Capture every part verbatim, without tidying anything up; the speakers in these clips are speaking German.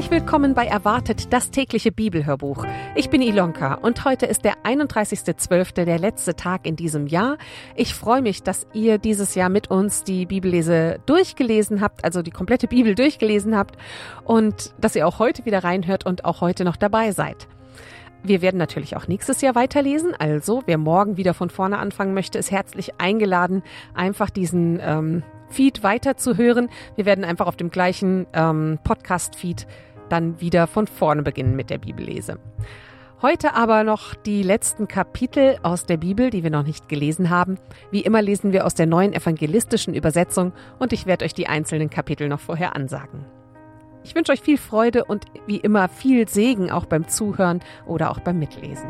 Herzlich willkommen bei Erwartet, das tägliche Bibelhörbuch. Ich bin Ilonka und heute ist der einunddreißigster zwölfte, der letzte Tag in diesem Jahr. Ich freue mich, dass ihr dieses Jahr mit uns die Bibellese durchgelesen habt, also die komplette Bibel durchgelesen habt und dass ihr auch heute wieder reinhört und auch heute noch dabei seid. Wir werden natürlich auch nächstes Jahr weiterlesen, also wer morgen wieder von vorne anfangen möchte, ist herzlich eingeladen, einfach diesen ähm, Feed weiterzuhören. Wir werden einfach auf dem gleichen ähm, Podcast-Feed dann wieder von vorne beginnen mit der Bibellese. Heute aber noch die letzten Kapitel aus der Bibel, die wir noch nicht gelesen haben. Wie immer lesen wir aus der neuen evangelistischen Übersetzung und ich werde euch die einzelnen Kapitel noch vorher ansagen. Ich wünsche euch viel Freude und wie immer viel Segen auch beim Zuhören oder auch beim Mitlesen.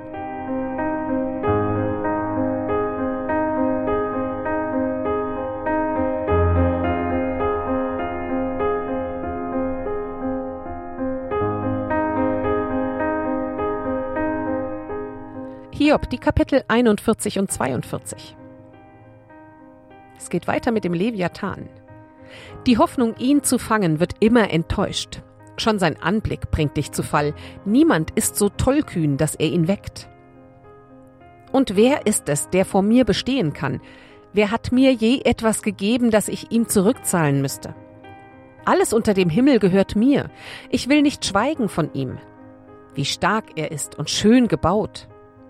Hiob, die Kapitel einundvierzig und zweiundvierzig. Es geht weiter mit dem Leviathan. Die Hoffnung, ihn zu fangen, wird immer enttäuscht. Schon sein Anblick bringt dich zu Fall. Niemand ist so tollkühn, dass er ihn weckt. Und wer ist es, der vor mir bestehen kann? Wer hat mir je etwas gegeben, das ich ihm zurückzahlen müsste? Alles unter dem Himmel gehört mir. Ich will nicht schweigen von ihm. Wie stark er ist und schön gebaut.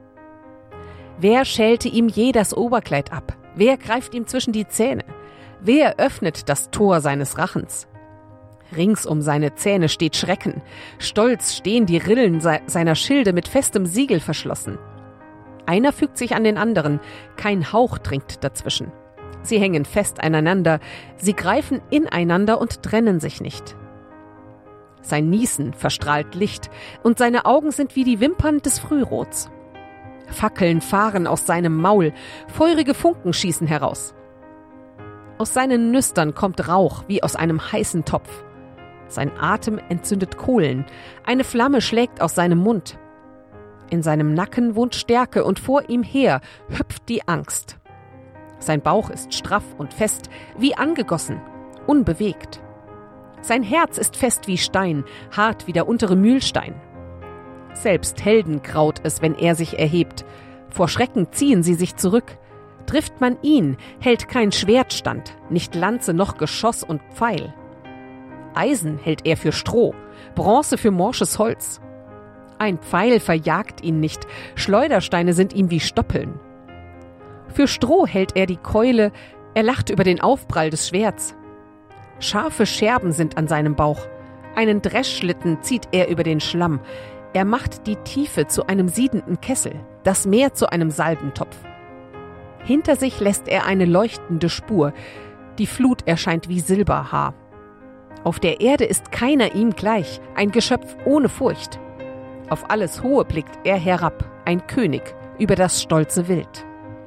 Wer schälte ihm je das Oberkleid ab? Wer greift ihm zwischen die Zähne? Wer öffnet das Tor seines Rachens? Rings um seine Zähne steht Schrecken. Stolz stehen die Rillen se- seiner Schilde mit festem Siegel verschlossen. Einer fügt sich an den anderen, kein Hauch dringt dazwischen. Sie hängen fest aneinander, sie greifen ineinander und trennen sich nicht. Sein Niesen verstrahlt Licht und seine Augen sind wie die Wimpern des Frührots. Fackeln fahren aus seinem Maul, feurige Funken schießen heraus. Aus seinen Nüstern kommt Rauch wie aus einem heißen Topf. Sein Atem entzündet Kohlen, eine Flamme schlägt aus seinem Mund. In seinem Nacken wohnt Stärke und vor ihm her hüpft die Angst. Sein Bauch ist straff und fest, wie angegossen, unbewegt. Sein Herz ist fest wie Stein, hart wie der untere Mühlstein. Selbst Helden graut es, wenn er sich erhebt. Vor Schrecken ziehen sie sich zurück. Trifft man ihn, hält kein Schwert stand, nicht Lanze noch Geschoss und Pfeil. Eisen hält er für Stroh, Bronze für morsches Holz. Ein Pfeil verjagt ihn nicht, Schleudersteine sind ihm wie Stoppeln. Für Stroh hält er die Keule, er lacht über den Aufprall des Schwerts. Scharfe Scherben sind an seinem Bauch, einen Dreschschlitten zieht er über den Schlamm. Er macht die Tiefe zu einem siedenden Kessel, das Meer zu einem Salbentopf. Hinter sich lässt er eine leuchtende Spur, die Flut erscheint wie Silberhaar. Auf der Erde ist keiner ihm gleich, ein Geschöpf ohne Furcht. Auf alles Hohe blickt er herab, ein König über das stolze Wild.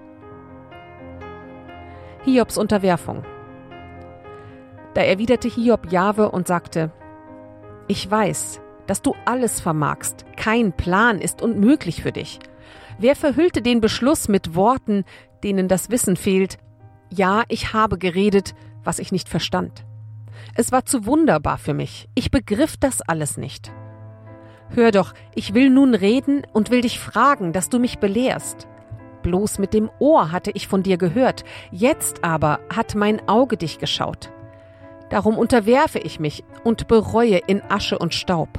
Hiobs Unterwerfung. Da erwiderte Hiob Jahwe und sagte: Ich weiß, dass du alles vermagst, kein Plan ist unmöglich für dich. Wer verhüllte den Beschluss mit Worten, denen das Wissen fehlt? Ja, ich habe geredet, was ich nicht verstand. Es war zu wunderbar für mich, ich begriff das alles nicht. Hör doch, ich will nun reden und will dich fragen, dass du mich belehrst. Bloß mit dem Ohr hatte ich von dir gehört, jetzt aber hat mein Auge dich geschaut. Darum unterwerfe ich mich und bereue in Asche und Staub.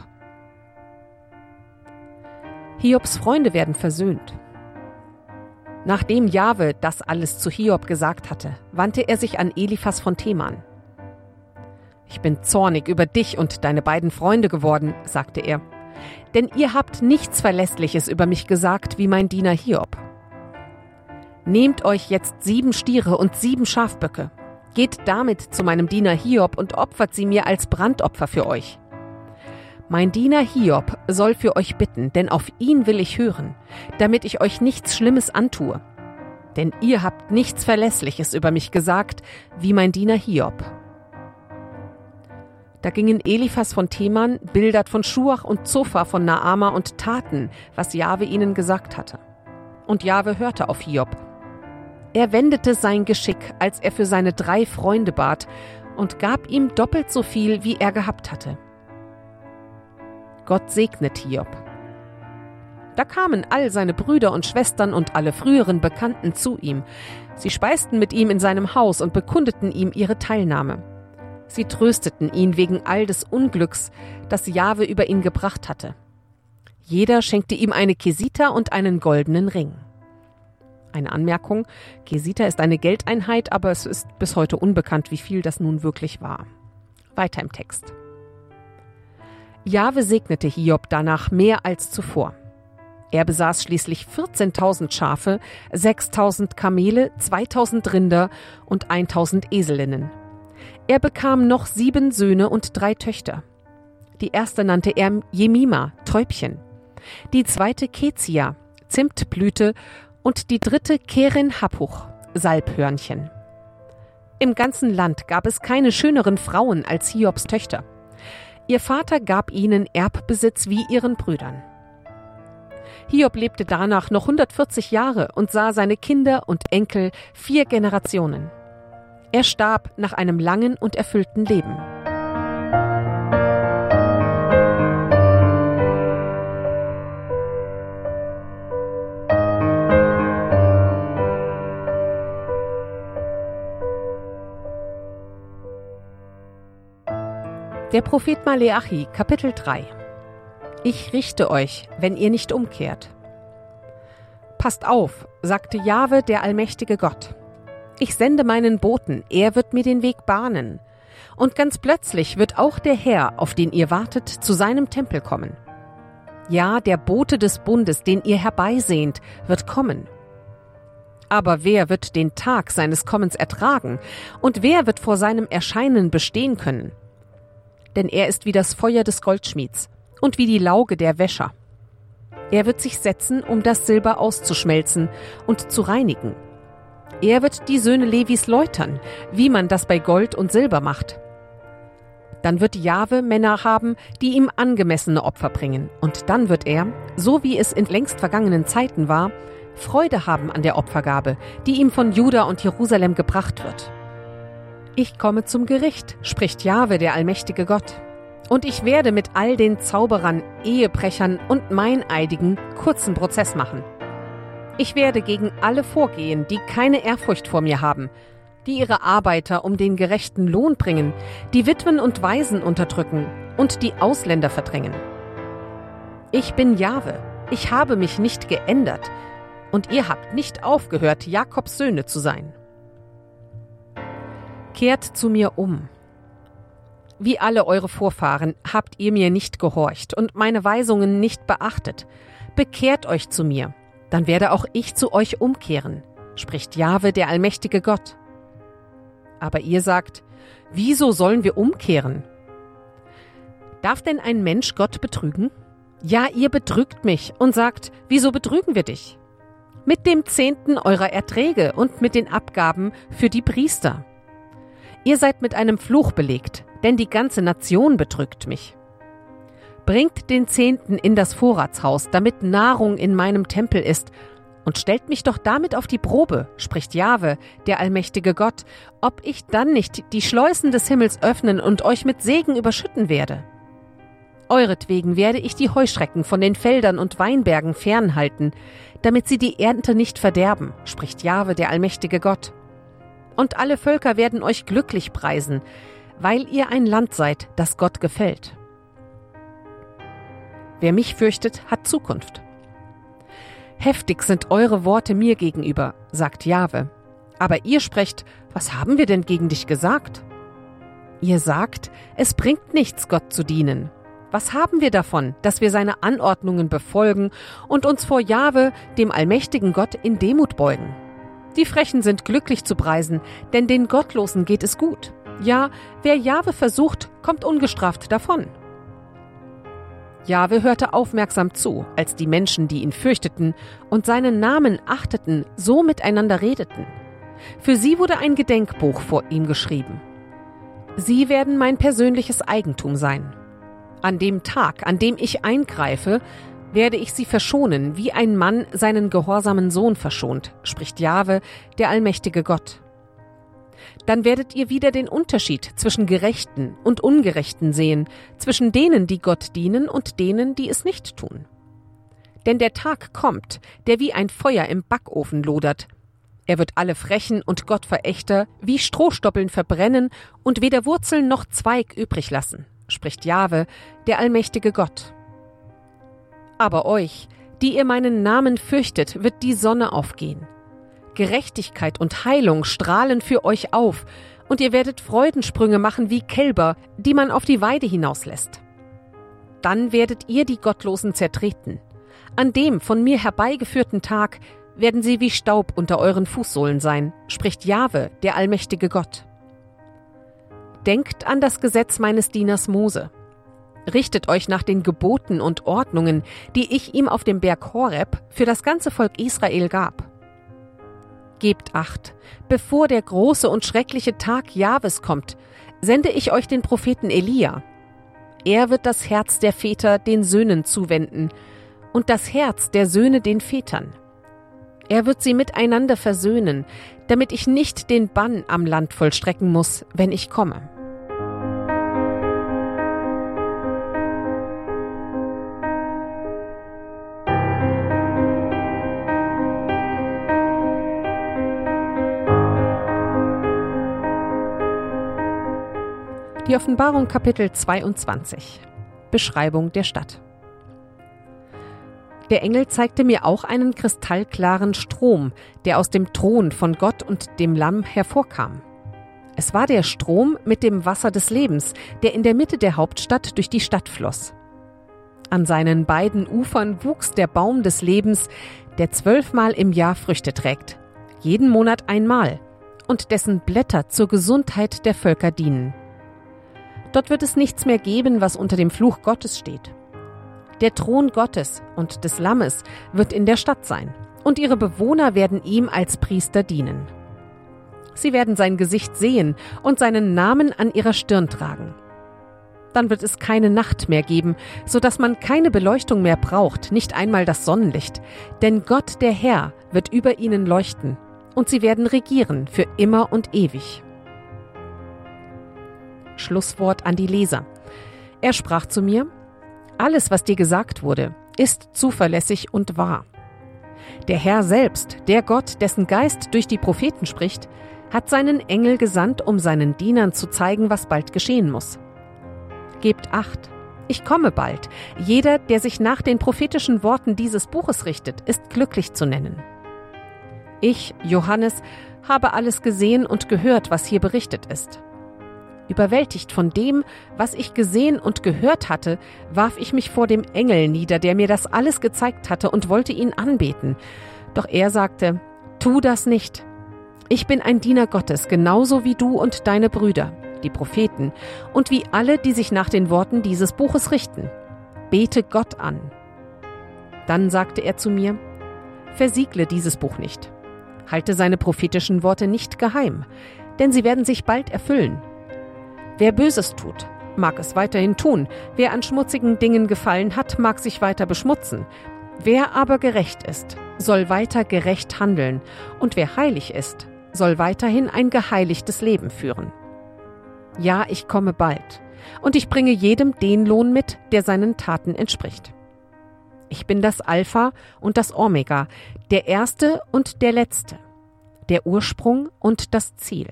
Hiobs Freunde werden versöhnt. Nachdem Jahwe das alles zu Hiob gesagt hatte, wandte er sich an Eliphas von Teman. Ich bin zornig über dich und deine beiden Freunde geworden, sagte er, denn ihr habt nichts Verlässliches über mich gesagt wie mein Diener Hiob. Nehmt euch jetzt sieben Stiere und sieben Schafböcke, geht damit zu meinem Diener Hiob und opfert sie mir als Brandopfer für euch. Mein Diener Hiob soll für euch bitten, denn auf ihn will ich hören, damit ich euch nichts Schlimmes antue. Denn ihr habt nichts Verlässliches über mich gesagt, wie mein Diener Hiob. Da gingen Eliphas von Teman, Bildad von Schuach und Zophar von Naama und taten, was Jahwe ihnen gesagt hatte. Und Jahwe hörte auf Hiob. Er wendete sein Geschick, als er für seine drei Freunde bat, und gab ihm doppelt so viel, wie er gehabt hatte. Gott segnet Hiob. Da kamen all seine Brüder und Schwestern und alle früheren Bekannten zu ihm. Sie speisten mit ihm in seinem Haus und bekundeten ihm ihre Teilnahme. Sie trösteten ihn wegen all des Unglücks, das Jahwe über ihn gebracht hatte. Jeder schenkte ihm eine Kesita und einen goldenen Ring. Eine Anmerkung: Kesita ist eine Geldeinheit, aber es ist bis heute unbekannt, wie viel das nun wirklich war. Weiter im Text. Jahwe segnete Hiob danach mehr als zuvor. Er besaß schließlich vierzehntausend Schafe, sechstausend Kamele, zweitausend Rinder und tausend Eselinnen. Er bekam noch sieben Söhne und drei Töchter. Die erste nannte er Jemima, Täubchen, die zweite Kezia, Zimtblüte, und die dritte Keren Happuch, Salbhörnchen. Im ganzen Land gab es keine schöneren Frauen als Hiobs Töchter. Ihr Vater gab ihnen Erbbesitz wie ihren Brüdern. Hiob lebte danach noch hundertvierzig Jahre und sah seine Kinder und Enkel vier Generationen. Er starb nach einem langen und erfüllten Leben. Der Prophet Maleachi, Kapitel drei. Ich richte euch, wenn ihr nicht umkehrt. Passt auf, sagte Jahwe, der allmächtige Gott. Ich sende meinen Boten, er wird mir den Weg bahnen. Und ganz plötzlich wird auch der Herr, auf den ihr wartet, zu seinem Tempel kommen. Ja, der Bote des Bundes, den ihr herbeisehnt, wird kommen. Aber wer wird den Tag seines Kommens ertragen? Und wer wird vor seinem Erscheinen bestehen können? Denn er ist wie das Feuer des Goldschmieds und wie die Lauge der Wäscher. Er wird sich setzen, um das Silber auszuschmelzen und zu reinigen. Er wird die Söhne Levis läutern, wie man das bei Gold und Silber macht. Dann wird Jahwe Männer haben, die ihm angemessene Opfer bringen. Und dann wird er, so wie es in längst vergangenen Zeiten war, Freude haben an der Opfergabe, die ihm von Juda und Jerusalem gebracht wird. Ich komme zum Gericht, spricht Jahwe, der allmächtige Gott. Und ich werde mit all den Zauberern, Ehebrechern und Meineidigen kurzen Prozess machen. Ich werde gegen alle vorgehen, die keine Ehrfurcht vor mir haben, die ihre Arbeiter um den gerechten Lohn bringen, die Witwen und Waisen unterdrücken und die Ausländer verdrängen. Ich bin Jahwe, ich habe mich nicht geändert, und ihr habt nicht aufgehört, Jakobs Söhne zu sein. Kehrt zu mir um. Wie alle eure Vorfahren habt ihr mir nicht gehorcht und meine Weisungen nicht beachtet. Bekehrt euch zu mir, dann werde auch ich zu euch umkehren, spricht Jahwe, der allmächtige Gott. Aber ihr sagt, wieso sollen wir umkehren? Darf denn ein Mensch Gott betrügen? Ja, ihr betrügt mich und sagt, wieso betrügen wir dich? Mit dem Zehnten eurer Erträge und mit den Abgaben für die Priester. Ihr seid mit einem Fluch belegt, denn die ganze Nation betrügt mich. Bringt den Zehnten in das Vorratshaus, damit Nahrung in meinem Tempel ist, und stellt mich doch damit auf die Probe, spricht Jahwe, der allmächtige Gott, ob ich dann nicht die Schleusen des Himmels öffnen und euch mit Segen überschütten werde. Euretwegen werde ich die Heuschrecken von den Feldern und Weinbergen fernhalten, damit sie die Ernte nicht verderben, spricht Jahwe, der allmächtige Gott. Und alle Völker werden euch glücklich preisen, weil ihr ein Land seid, das Gott gefällt. Wer mich fürchtet, hat Zukunft. Heftig sind eure Worte mir gegenüber, sagt Jahwe. Aber ihr sprecht, was haben wir denn gegen dich gesagt? Ihr sagt, es bringt nichts, Gott zu dienen. Was haben wir davon, dass wir seine Anordnungen befolgen und uns vor Jahwe, dem allmächtigen Gott, in Demut beugen? Die Frechen sind glücklich zu preisen, denn den Gottlosen geht es gut. Ja, wer Jahwe versucht, kommt ungestraft davon. Jahwe hörte aufmerksam zu, als die Menschen, die ihn fürchteten und seinen Namen achteten, so miteinander redeten. Für sie wurde ein Gedenkbuch vor ihm geschrieben. Sie werden mein persönliches Eigentum sein. An dem Tag, an dem ich eingreife, werde ich sie verschonen, wie ein Mann seinen gehorsamen Sohn verschont, spricht Jahwe, der allmächtige Gott. dann werdet ihr wieder den Unterschied zwischen Gerechten und Ungerechten sehen, zwischen denen, die Gott dienen und denen, die es nicht tun. Denn der Tag kommt, der wie ein Feuer im Backofen lodert. Er wird alle Frechen und Gottverächter wie Strohstoppeln verbrennen und weder Wurzeln noch Zweig übrig lassen, spricht Jahwe, der allmächtige Gott. Aber euch, die ihr meinen Namen fürchtet, wird die Sonne aufgehen. Gerechtigkeit und Heilung strahlen für euch auf, und ihr werdet Freudensprünge machen wie Kälber, die man auf die Weide hinauslässt. Dann werdet ihr die Gottlosen zertreten. An dem von mir herbeigeführten Tag werden sie wie Staub unter euren Fußsohlen sein, spricht Jahwe, der allmächtige Gott. Denkt an das Gesetz meines Dieners Mose. Richtet euch nach den Geboten und Ordnungen, die ich ihm auf dem Berg Horeb für das ganze Volk Israel gab. Gebt Acht, bevor der große und schreckliche Tag Jahwes kommt, sende ich euch den Propheten Elia. Er wird das Herz der Väter den Söhnen zuwenden und das Herz der Söhne den Vätern. Er wird sie miteinander versöhnen, damit ich nicht den Bann am Land vollstrecken muss, wenn ich komme. Die Offenbarung Kapitel zweiundzwanzig. Beschreibung der Stadt. Der Engel zeigte mir auch einen kristallklaren Strom, der aus dem Thron von Gott und dem Lamm hervorkam. Es war der Strom mit dem Wasser des Lebens, der in der Mitte der Hauptstadt durch die Stadt floss. An seinen beiden Ufern wuchs der Baum des Lebens, der zwölfmal im Jahr Früchte trägt, jeden Monat einmal, und dessen Blätter zur Gesundheit der Völker dienen. Dort wird es nichts mehr geben, was unter dem Fluch Gottes steht. Der Thron Gottes und des Lammes wird in der Stadt sein, und ihre Bewohner werden ihm als Priester dienen. Sie werden sein Gesicht sehen und seinen Namen an ihrer Stirn tragen. Dann wird es keine Nacht mehr geben, so dass man keine Beleuchtung mehr braucht, nicht einmal das Sonnenlicht, denn Gott, der Herr, wird über ihnen leuchten, und sie werden regieren für immer und ewig. Schlusswort an die Leser. Er sprach zu mir: Alles, was dir gesagt wurde, ist zuverlässig und wahr. Der Herr selbst, der Gott, dessen Geist durch die Propheten spricht, hat seinen Engel gesandt, um seinen Dienern zu zeigen, was bald geschehen muss. Gebt Acht, ich komme bald. Jeder, der sich nach den prophetischen Worten dieses Buches richtet, ist glücklich zu nennen. Ich, Johannes, habe alles gesehen und gehört, was hier berichtet ist. Überwältigt von dem, was ich gesehen und gehört hatte, warf ich mich vor dem Engel nieder, der mir das alles gezeigt hatte, und wollte ihn anbeten. Doch er sagte: Tu das nicht. Ich bin ein Diener Gottes, genauso wie du und deine Brüder, die Propheten, und wie alle, die sich nach den Worten dieses Buches richten. Bete Gott an. Dann sagte er zu mir: Versiegle dieses Buch nicht. Halte seine prophetischen Worte nicht geheim, denn sie werden sich bald erfüllen. Wer Böses tut, mag es weiterhin tun. Wer an schmutzigen Dingen gefallen hat, mag sich weiter beschmutzen. Wer aber gerecht ist, soll weiter gerecht handeln. Und wer heilig ist, soll weiterhin ein geheiligtes Leben führen. Ja, ich komme bald. Und ich bringe jedem den Lohn mit, der seinen Taten entspricht. Ich bin das Alpha und das Omega, der Erste und der Letzte, der Ursprung und das Ziel.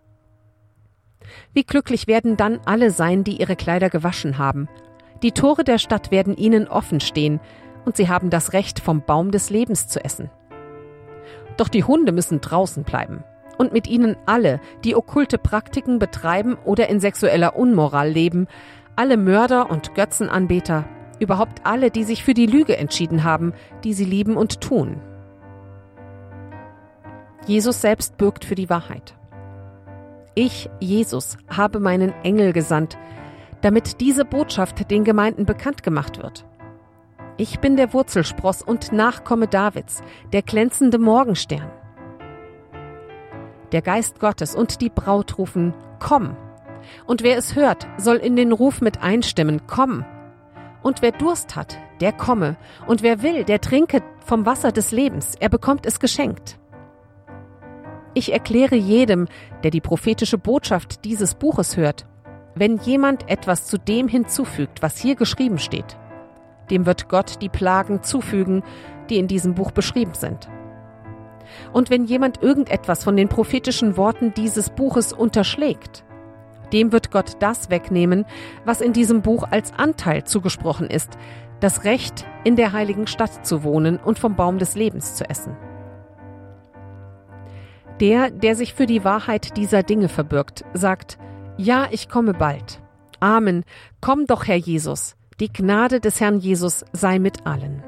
Wie glücklich werden dann alle sein, die ihre Kleider gewaschen haben. Die Tore der Stadt werden ihnen offen stehen, und sie haben das Recht, vom Baum des Lebens zu essen. Doch die Hunde müssen draußen bleiben, und mit ihnen alle, die okkulte Praktiken betreiben oder in sexueller Unmoral leben, alle Mörder und Götzenanbeter, überhaupt alle, die sich für die Lüge entschieden haben, die sie lieben und tun. Jesus selbst bürgt für die Wahrheit. Ich, Jesus, habe meinen Engel gesandt, damit diese Botschaft den Gemeinden bekannt gemacht wird. Ich bin der Wurzelspross und Nachkomme Davids, der glänzende Morgenstern. Der Geist Gottes und die Braut rufen: Komm! Und wer es hört, soll in den Ruf mit einstimmen: Komm! Und wer Durst hat, der komme, und wer will, der trinke vom Wasser des Lebens, er bekommt es geschenkt. Ich erkläre jedem, der die prophetische Botschaft dieses Buches hört, wenn jemand etwas zu dem hinzufügt, was hier geschrieben steht, dem wird Gott die Plagen zufügen, die in diesem Buch beschrieben sind. Und wenn jemand irgendetwas von den prophetischen Worten dieses Buches unterschlägt, dem wird Gott das wegnehmen, was in diesem Buch als Anteil zugesprochen ist, das Recht, in der heiligen Stadt zu wohnen und vom Baum des Lebens zu essen. Der, der sich für die Wahrheit dieser Dinge verbirgt, sagt: Ja, ich komme bald. Amen. Komm doch, Herr Jesus. Die Gnade des Herrn Jesus sei mit allen.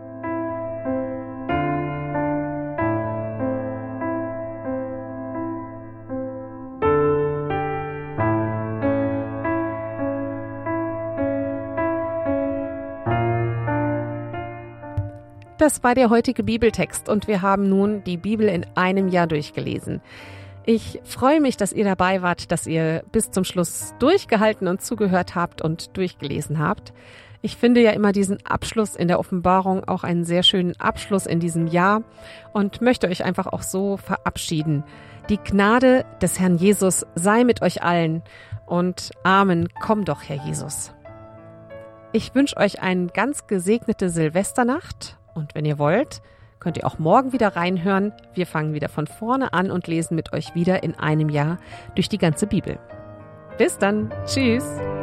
Das war der heutige Bibeltext und wir haben nun die Bibel in einem Jahr durchgelesen. Ich freue mich, dass ihr dabei wart, dass ihr bis zum Schluss durchgehalten und zugehört habt und durchgelesen habt. Ich finde ja immer diesen Abschluss in der Offenbarung auch einen sehr schönen Abschluss in diesem Jahr und möchte euch einfach auch so verabschieden. Die Gnade des Herrn Jesus sei mit euch allen und Amen, komm doch, Herr Jesus. Ich wünsche euch eine ganz gesegnete Silvesternacht. Und wenn ihr wollt, könnt ihr auch morgen wieder reinhören. Wir fangen wieder von vorne an und lesen mit euch wieder in einem Jahr durch die ganze Bibel. Bis dann. Tschüss.